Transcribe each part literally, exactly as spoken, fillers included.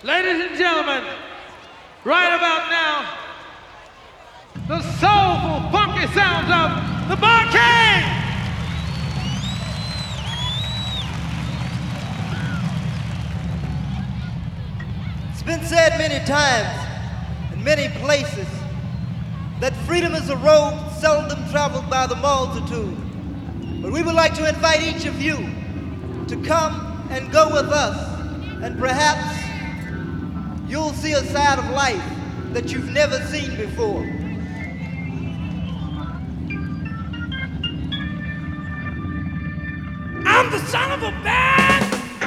Ladies and gentlemen, right about now, the soulful, funky sounds of the Bar-Kays! It's been said many times in many places that freedom is a road seldom traveled by the multitude. But we would like to invite each of you to come and go with us, and perhaps you'll see a side of life that you've never seen before. I'm the son of a bad.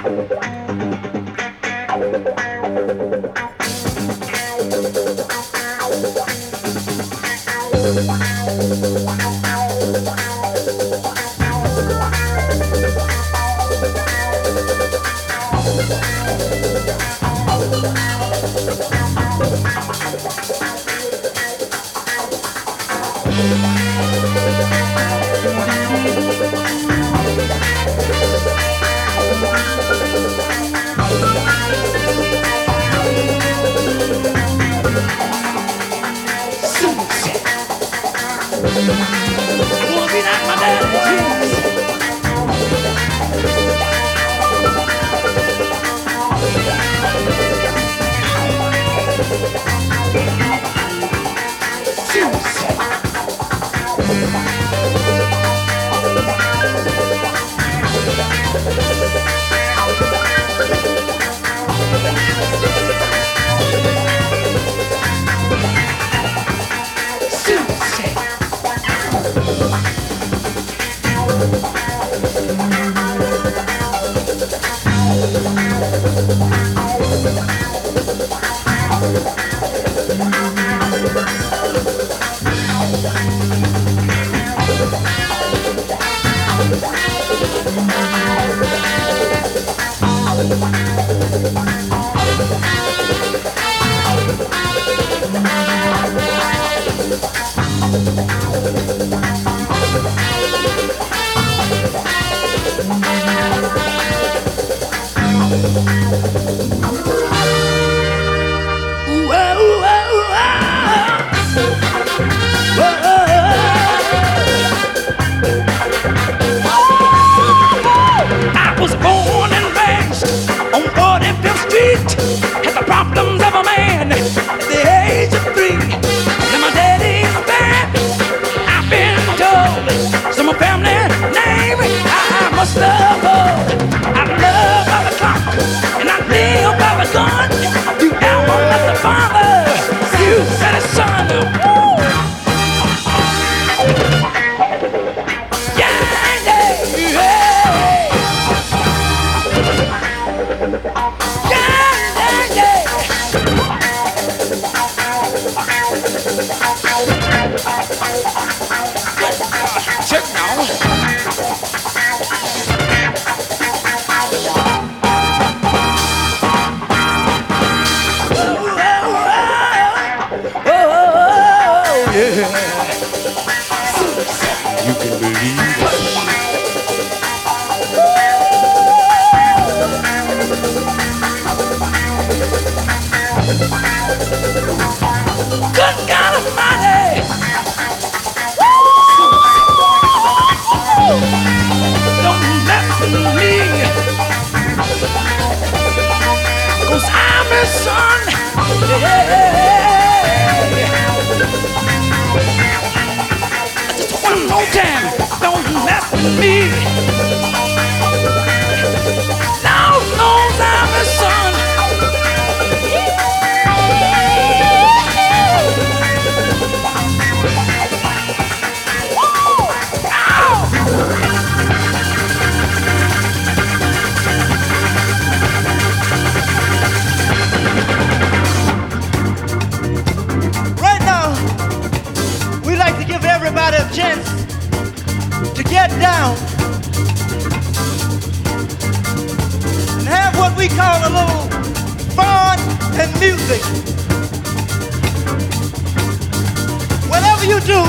Whatever you do,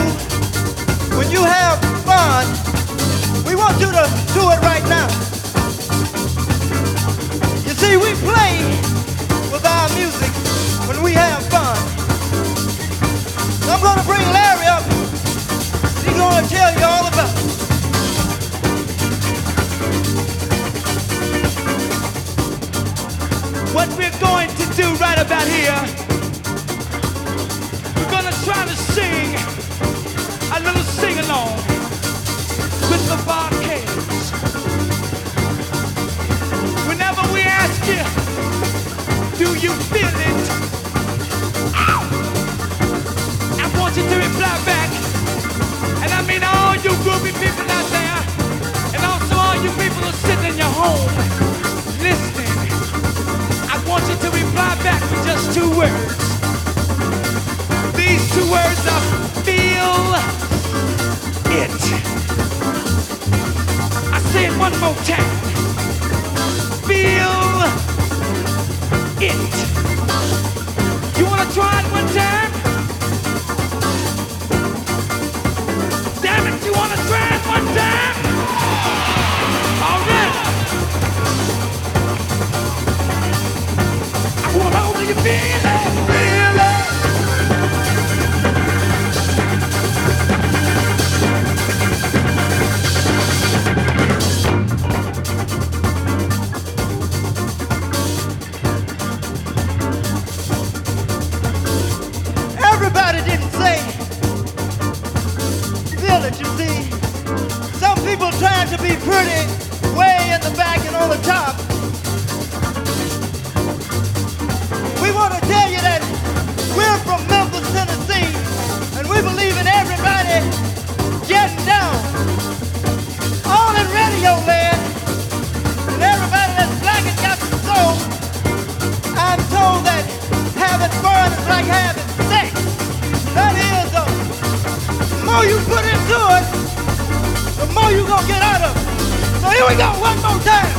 when you have fun, we want you to do it right now. You see, we play with our What we're going to do right about here, we're gonna try to sing a little sing-along with the Bar-Kays. Whenever we ask you, do you feel it? Ow! I want you to reply back. And I mean all you groovy people out there, and also all you people who are sitting in your home, listening. I want you to reply back with just two words. These two words are feel it. I say it one more time. Feel it. You wanna try it one time? Damn it, you wanna try it one time? All right. I wanna know that you feel it, feel it. Everybody didn't say feel it, you see. Some people trying to be pretty way in the back and on the top. We want to tell you that we're from Memphis, Tennessee, and we believe in everybody getting down. All in radio land, and everybody that's black and got some soul. I'm told that having fun is like having sex. That is, uh, the more you put into it, the more you gonna get out of it. So here we go, one more time.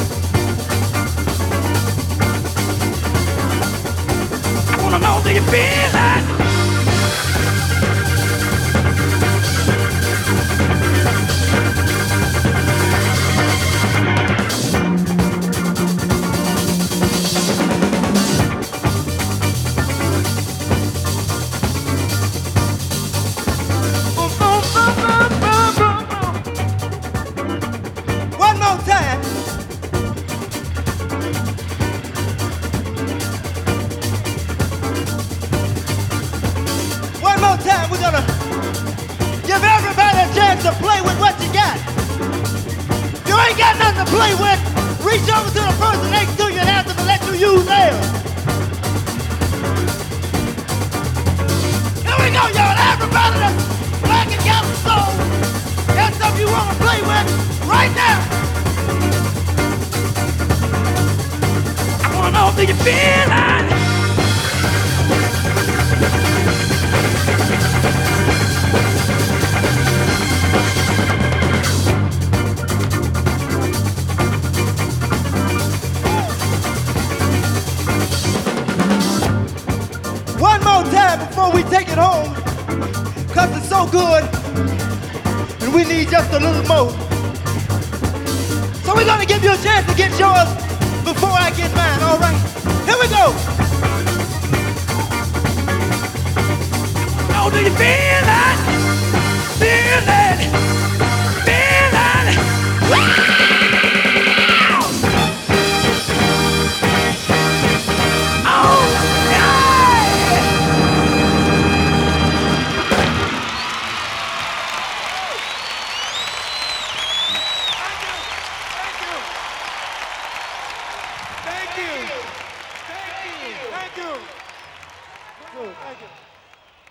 I wanna know that you feel that. One more time. One more time, we're gonna give everybody a chance to play with what you got. If you ain't got nothing to play with, reach over to the person next to you and ask them to let you use theirs. Here we go, y'all. Everybody that's black and got some soul, got something you wanna play with right now. I wanna know that you feel that. One more time before we take it home, cause it's so good, and we need just a little more. So we're gonna give you a chance to get yours before I get mine, all right? Here we go. Oh, do you feel that? Feel it. Feel it. Wow! Oh, yeah! Thank you. Thank you. Thank you. Good, thank you.